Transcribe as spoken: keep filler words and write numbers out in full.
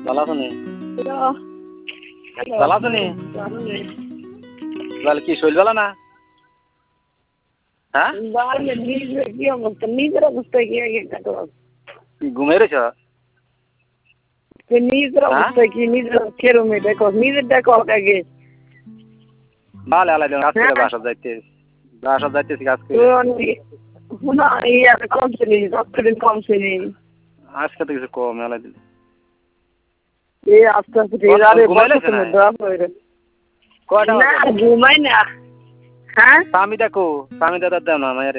ভালো আছো নি? হ্যালো ভালো আছো নি? তাহলে কি শরীর ভালো না? হ্যাঁ? কি অবস্থা নিজের অবস্থা কি আগে দেখো ঘুমিয়ে রয়েছ? নিজের অবস্থা কি নিজের কেরমে দেখো নিজের দেখো আগে ভালো আলাই দেন আজকে বাসা যাইতে বাসা যাইতেছি আজকে না ইয়া কমছে নি ডক্টরের কমছে নি আজকে তো কিছু কম আলাই দিন এ আস্তে আস্তে আরে বসে না দরা পড়ে কয়টা না ঘুমাই না হ্যাঁ স্বামী দেখো স্বামী দাদা দাও না মায়ের